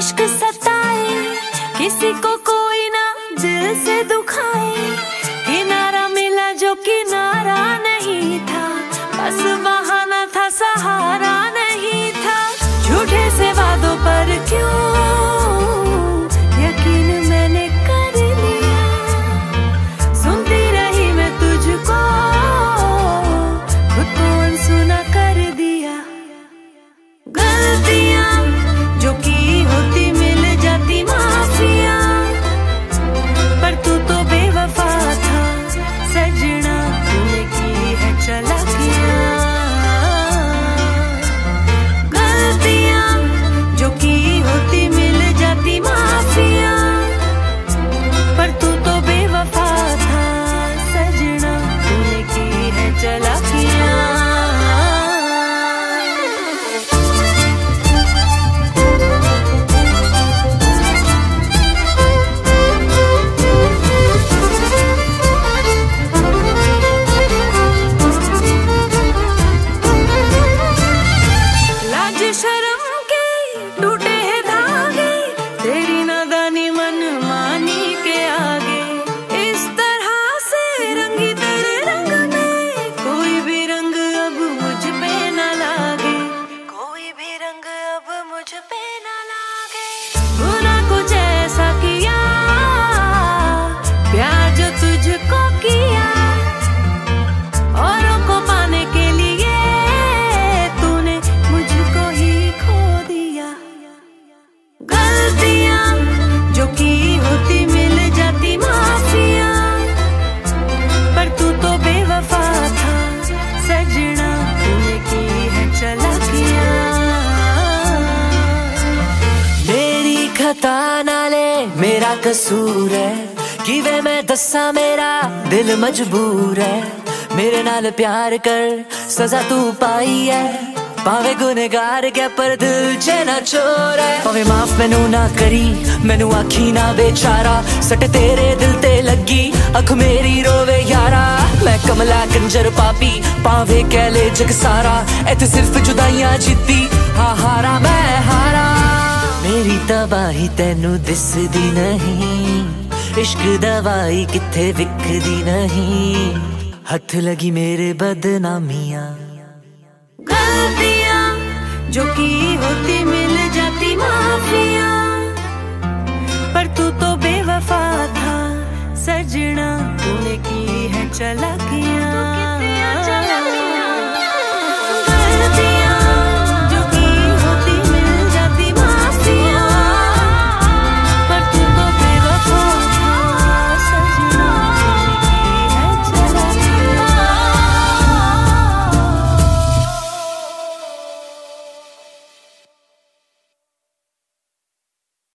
इश्क सताए, किसी को कोई ना दिल से दुखाए। किनारा मिला जो किनारा नहीं था, बस बहाना था सहारा नहीं था। झूठे से वादों पर क्यों यकीन मैंने कर लिया। सुनती रही मैं तुझको, खुद को अनसुना कर दिया। गलतियां जो की होती मिल जाती माफिया, पर तू तो बेवफा था सजना, तूने की है चालाकियां। गलतियां जो की होती मिल जाती माफिया, पर तू तो बेवफा था सजना, तूने की है चालाकियां। शर्म के टूटे हैं धागे, तेरी नादानी मनमानी के आगे। इस तरह से रंगी तेरे रंग में, कोई भी रंग अब मुझ पे न लागे। कोई भी रंग अब मुझ पे न लागे। बुरा कुछ ऐसा किया, प्यार जो तुझको किया, औरों को पाने के लिए तूने मुझको ही खो दिया। गलतियां जो की होती मिल जाती माफिया, पर तू तो बेवफा था सजना, तूने की है चालाकियां। मेरी खता नाले मेरा कसूर है, कि वे मैं दसा मेरा दिल मजबूर है। मेरे नाल प्यार कर सजा तू पाई है, भावे गुनहगार क्या पर दिल च ना चोर है। भावे माफ मैनू ना करी, मैनू आखी ना बेचारा, सट तेरे दिल ते लगी अख मेरी रोवे यारा। मैं कमला कंजर पापी, भावे कह ले जग सारा, इत्थे सिर्फ जुदाइयां जिद्दी हाँ हारा मैं हारा। मेरी तबाही तैनू दिसदी नहीं, इश्क दवाई किथे विकदी नहीं। हथ लगी मेरे बदनामियां। गलतियां जो की होती मिल जाती माफिया, पर तू तो बेवफा था सजना, तूने की है चालाकियां।